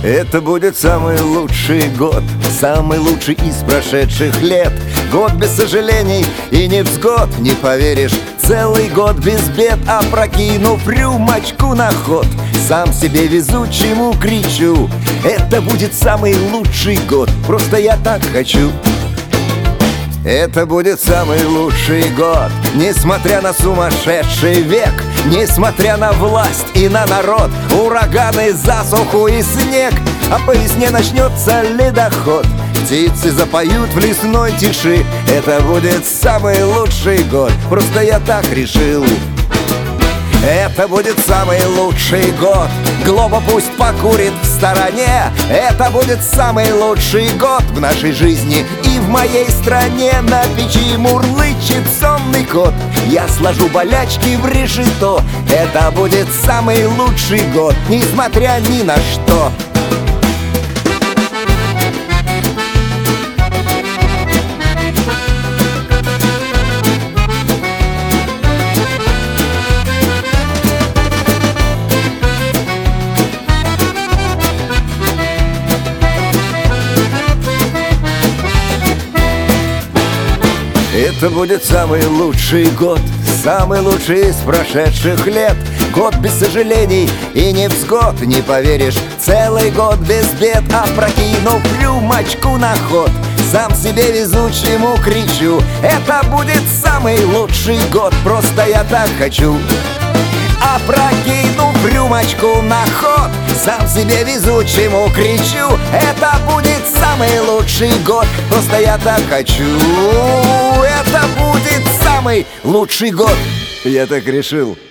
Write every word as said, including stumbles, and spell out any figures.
Это будет самый лучший год, самый лучший из прошедших лет. Год без сожалений и невзгод, не поверишь, целый год без бед. Опрокинув рюмочку на ход, сам себе везучему кричу: это будет самый лучший год, просто я так хочу. Это будет самый лучший год, несмотря на сумасшедший век, несмотря на власть и на народ, ураганы, засуху и снег. А по весне начнется ледоход, птицы запоют в лесной тиши. Это будет самый лучший год, просто я так решил. Это будет самый лучший год, Глоба пусть покурит в стороне. Это будет самый лучший год в нашей жизни и в моей стране. На печи мурлычет сонный кот, я сложу болячки в решето. Это будет самый лучший год, несмотря ни на что. Это будет самый лучший год, самый лучший из прошедших лет. Год без сожалений и невзгод, не поверишь, целый год без бед. Опрокинув рюмочку на ход, сам себе везучему кричу: это будет самый лучший год, просто я так хочу. Опрокинув рюмочку на ход, сам себе везучему кричу: это будет самый лучший год, просто я так хочу. Это будет самый лучший год, я так решил.